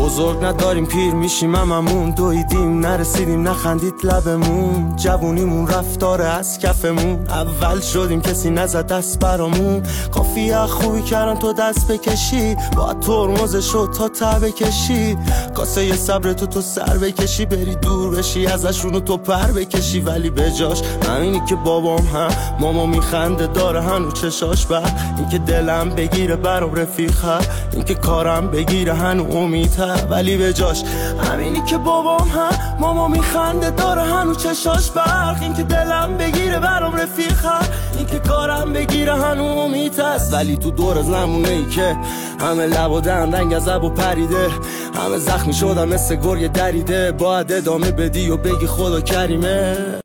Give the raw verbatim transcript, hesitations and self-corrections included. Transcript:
بزرگ نداریم پیر میشیم هممون، دویدیم نرسیدیم نخندید لبمون، جوونیمون رفت داره از کفمون، اول شدیم کسی نزد دست برامون، کافیه خوبی کردن تو دست بکشی، باید ترمز شد تا ته بکشی، کاسه یه صبر تو تو سر بکشی، بری دور بشی ازشونو تو پر بکشی، ولی به جاش همینی که بابام هم ماما میخنده داره هنو چشاش بر، این که دلم بگیره برام رفیقه، این که کارم بگیره هنو امیده، ولی به جاش همینی که بابام هم ماما میخنده داره هنو چشاش برق، این که دلم بگیره برام رفیقه، این که کارم بگیره هنو امید است، ولی تو دور از نمونه ای که همه لب و دهن رنگ از لب و پریده، همه زخمی شدم مثل گرگ دریده، باید ادامه بدی و بگی خدا کریمه.